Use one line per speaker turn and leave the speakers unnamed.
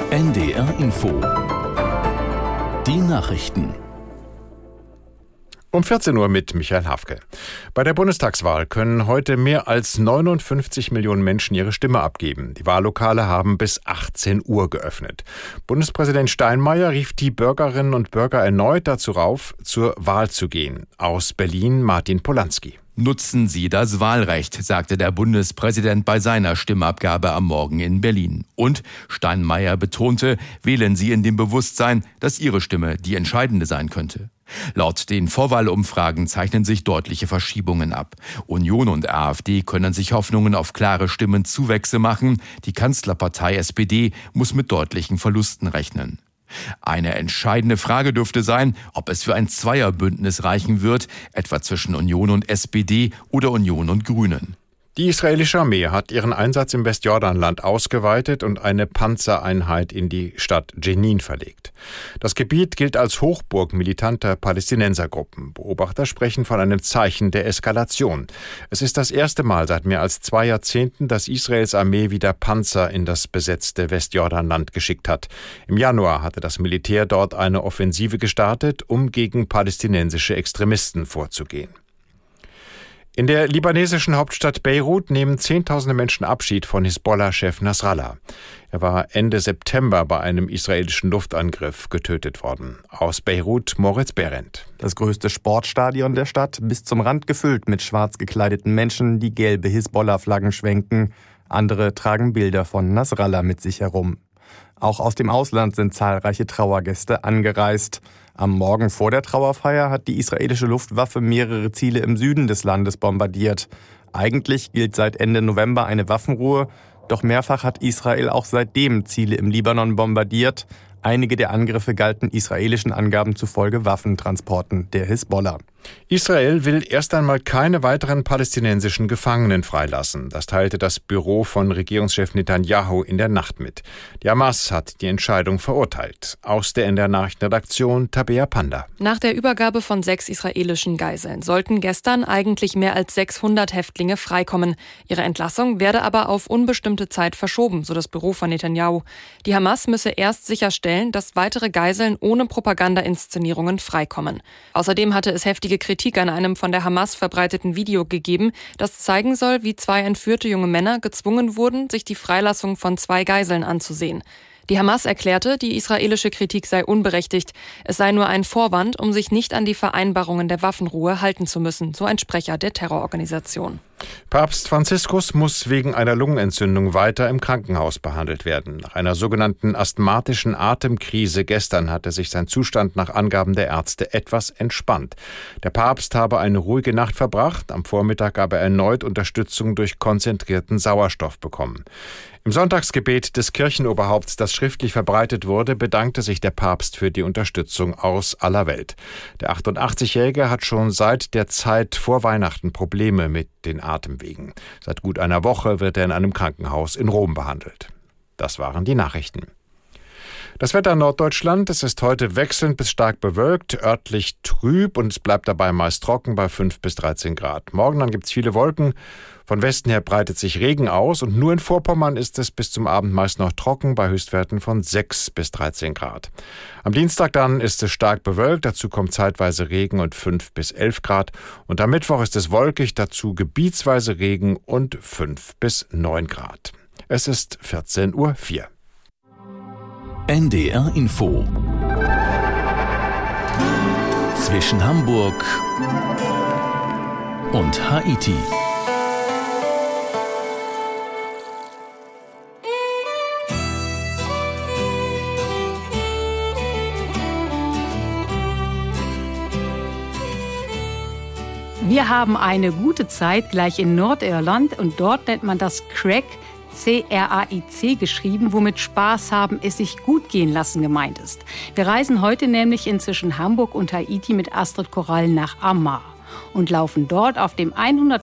NDR Info. Die Nachrichten.
Um 14 Uhr mit Michael Hafke. Bei der Bundestagswahl können heute mehr als 59 Millionen Menschen ihre Stimme abgeben. Die Wahllokale haben bis 18 Uhr geöffnet. Bundespräsident Steinmeier rief die Bürgerinnen und Bürger erneut dazu auf, zur Wahl zu gehen. Aus Berlin Martin Polanski.
Nutzen Sie das Wahlrecht, sagte der Bundespräsident bei seiner Stimmabgabe am Morgen in Berlin. Und Steinmeier betonte, wählen Sie in dem Bewusstsein, dass Ihre Stimme die entscheidende sein könnte. Laut den Vorwahlumfragen zeichnen sich deutliche Verschiebungen ab. Union und AfD können sich Hoffnungen auf klare Stimmenzuwächse machen. Die Kanzlerpartei SPD muss mit deutlichen Verlusten rechnen. Eine entscheidende Frage dürfte sein, ob es für ein Zweierbündnis reichen wird, etwa zwischen Union und SPD oder Union und Grünen.
Die israelische Armee hat ihren Einsatz im Westjordanland ausgeweitet und eine Panzereinheit in die Stadt Jenin verlegt. Das Gebiet gilt als Hochburg militanter Palästinensergruppen. Beobachter sprechen von einem Zeichen der Eskalation. Es ist das erste Mal seit mehr als 2 Jahrzehnten, dass Israels Armee wieder Panzer in das besetzte Westjordanland geschickt hat. Im Januar hatte das Militär dort eine Offensive gestartet, um gegen palästinensische Extremisten vorzugehen. In der libanesischen Hauptstadt Beirut nehmen Zehntausende Menschen Abschied von Hisbollah-Chef Nasrallah. Er war Ende September bei einem israelischen Luftangriff getötet worden. Aus Beirut Moritz Behrendt.
Das größte Sportstadion der Stadt bis zum Rand gefüllt mit schwarz gekleideten Menschen, die gelbe Hisbollah-Flaggen schwenken. Andere tragen Bilder von Nasrallah mit sich herum. Auch aus dem Ausland sind zahlreiche Trauergäste angereist. Am Morgen vor der Trauerfeier hat die israelische Luftwaffe mehrere Ziele im Süden des Landes bombardiert. Eigentlich gilt seit Ende November eine Waffenruhe, doch mehrfach hat Israel auch seitdem Ziele im Libanon bombardiert. Einige der Angriffe galten israelischen Angaben zufolge Waffentransporten der Hisbollah.
Israel will erst einmal keine weiteren palästinensischen Gefangenen freilassen. Das teilte das Büro von Regierungschef Netanyahu in der Nacht mit. Die Hamas hat die Entscheidung verurteilt. Aus der NDR Nachrichtenredaktion Tabea Panda.
Nach der Übergabe von 6 israelischen Geiseln sollten gestern eigentlich mehr als 600 Häftlinge freikommen. Ihre Entlassung werde aber auf unbestimmte Zeit verschoben, so das Büro von Netanyahu. Die Hamas müsse erst sicherstellen, dass weitere Geiseln ohne Propaganda-Inszenierungen freikommen. Außerdem hatte es heftige Kritik an einem von der Hamas verbreiteten Video gegeben, das zeigen soll, wie 2 entführte junge Männer gezwungen wurden, sich die Freilassung von 2 Geiseln anzusehen. Die Hamas erklärte, die israelische Kritik sei unberechtigt. Es sei nur ein Vorwand, um sich nicht an die Vereinbarungen der Waffenruhe halten zu müssen, so ein Sprecher der Terrororganisation.
Papst Franziskus muss wegen einer Lungenentzündung weiter im Krankenhaus behandelt werden. Nach einer sogenannten asthmatischen Atemkrise gestern hatte sich sein Zustand nach Angaben der Ärzte etwas entspannt. Der Papst habe eine ruhige Nacht verbracht. Am Vormittag gab er erneut Unterstützung durch konzentrierten Sauerstoff bekommen. Im Sonntagsgebet des Kirchenoberhaupts, das schriftlich verbreitet wurde, bedankte sich der Papst für die Unterstützung aus aller Welt. Der 88-Jährige hat schon seit der Zeit vor Weihnachten Probleme mit den Atemwegen. Seit gut einer Woche wird er in einem Krankenhaus in Rom behandelt. Das waren die Nachrichten. Das Wetter in Norddeutschland, es ist heute wechselnd bis stark bewölkt, örtlich trüb und es bleibt dabei meist trocken bei 5 bis 13 Grad. Morgen dann gibt es viele Wolken, von Westen her breitet sich Regen aus und nur in Vorpommern ist es bis zum Abend meist noch trocken bei Höchstwerten von 6 bis 13 Grad. Am Dienstag dann ist es stark bewölkt, dazu kommt zeitweise Regen und 5 bis 11 Grad und am Mittwoch ist es wolkig, dazu gebietsweise Regen und 5 bis 9 Grad. Es ist 14:04 Uhr.
NDR Info. Zwischen Hamburg und Haiti.
Wir haben eine gute Zeit gleich in Nordirland und dort nennt man das Craic, C-R-A-I-C geschrieben, womit Spaß haben, es sich gut gehen lassen gemeint ist. Wir reisen heute nämlich inzwischen Hamburg und Haiti mit Astrid Korall nach Amar und laufen dort auf dem 100